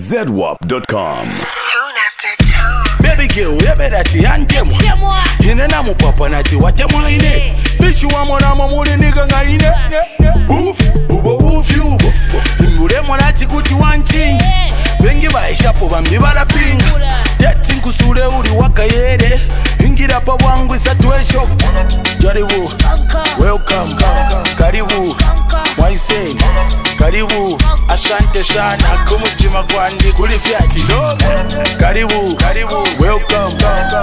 ZWAP.com. Tune after tune. Baby girl, you better see and demo. Ine na mu papa na ti watemo ine. Bitch you amo na mamuli nigga nga ine. Woof, woof you. Imure mo na ti kuti wanchingi. Bengi ba ishapo bambi bala pinga. Deti nkusule uri wakayere. Ingira pa wangu isatuesho. Jaribu, welcome, karibu, mwaiseni, karibu, asante sana, kumutima kwandi kuli fiati. Karibu, welcome,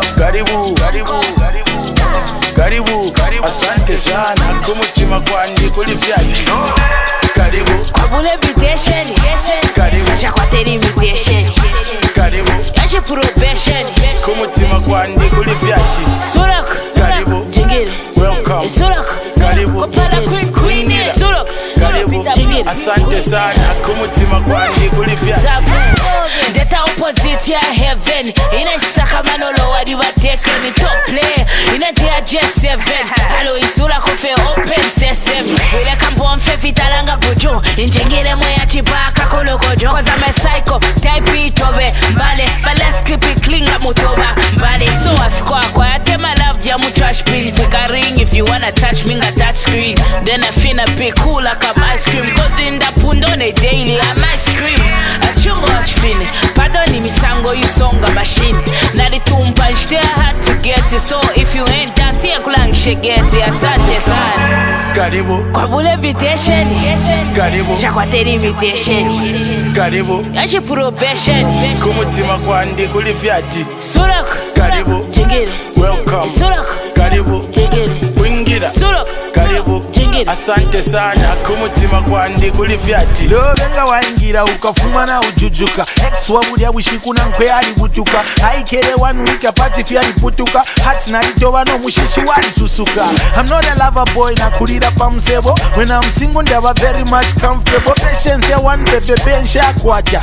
karibu, asante sana, kumutima kwandi kuli fiati. Karibu, Abule invitation, karibu, acha kwateri invitation, karibu, acha probation, kumutima kwandi kuli fiati. Surak, Karibu, jingiri, welcome, Surak, karibu, kopala queen, Surak, karibu, jingiri, asante sana, kumutima kwandi kuli fiati. Safu, deta opposite ya heaven, inashaka manolo wadi wateke ni top play, inatia J7, halo isura kofe open sesame, ile kampo mfe vitalanga bujo, injengile moya chipaka kolokojo, cause I'm a psycho, type it over, mbale, but let's keep it clean mutoba, mbale, so afiko kwa yate my love ya mu trash bin, take a ring if you wanna touch me, nga touch screen, then I finna be cool like a ice cream, cause in the pundone daily, I'm ice cream, a chungo achfini, pardoni misango you songa machine, nari tumpa still hard to get it, so if you ain't that here kulangishe get it, asante sana. Karibu, Kwabule invitation, karibu, chakwateri invitation, karibu, yashi probation, kumutima kwandi kuli fiati. Surak, Karibu, jingiri, welcome, Surak, karibu, jingiri, wingira, Surak, karibu, jingiri, asante sana, kumutima kwandi kuli fiati. Lobenga waingira ukafuma na ujujuka. Ex wabulya wishiku na nkwe alibutuka. Haikere one week apati fi aliputuka. Hats na itoba no mushishi wali susuka. I'm not a lover boy na kulira pa msebo. When I'm single ndaba very much comfortable. Patience ya one bebe bensha kwatya.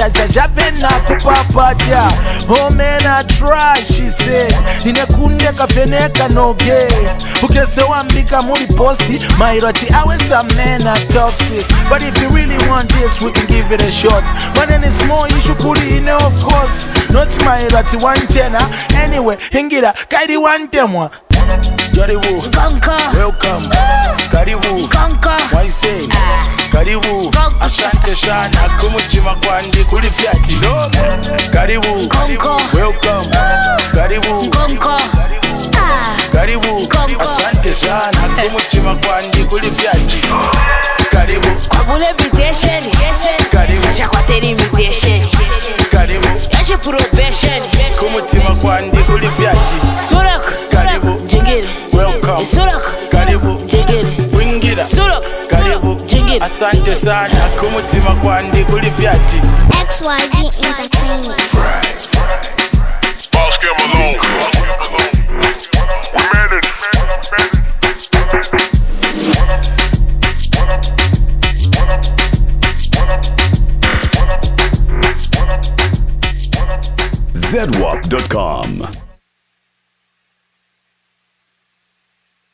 Javena kupapatya. Oh man I try she said. Inekunde kafeneka no gay. Ukese wambika muri posti. Mairati awe some men are toxic. But if you really want this we can give it a shot. But then it's more issue kuli ine of course. Not mairati one chena. Anyway hingira kairi one temwa. Jaribu, Kanka, welcome, karibu, Kanka, waiseni, karibu, asante sana, kumutima kwandi kuli fiati. Karibu, welcome, karibu, Kanka, karibu, asante sana, kumutima kwandi kuli fiati. Karibu, Kwabule invitation, karibu, chakwateri invitation, karibu, yashi probation, kumutima kwandi kuli fiati. Surak, Karibu, jingiri, welcome, Surak, karibu, jingiri, wingira, Surak, karibu, jingiri. asante sana, kumutima kwandi kuli fiati. XYZ Entertainment. Boss Cam alone. We made it. ZWAP.com.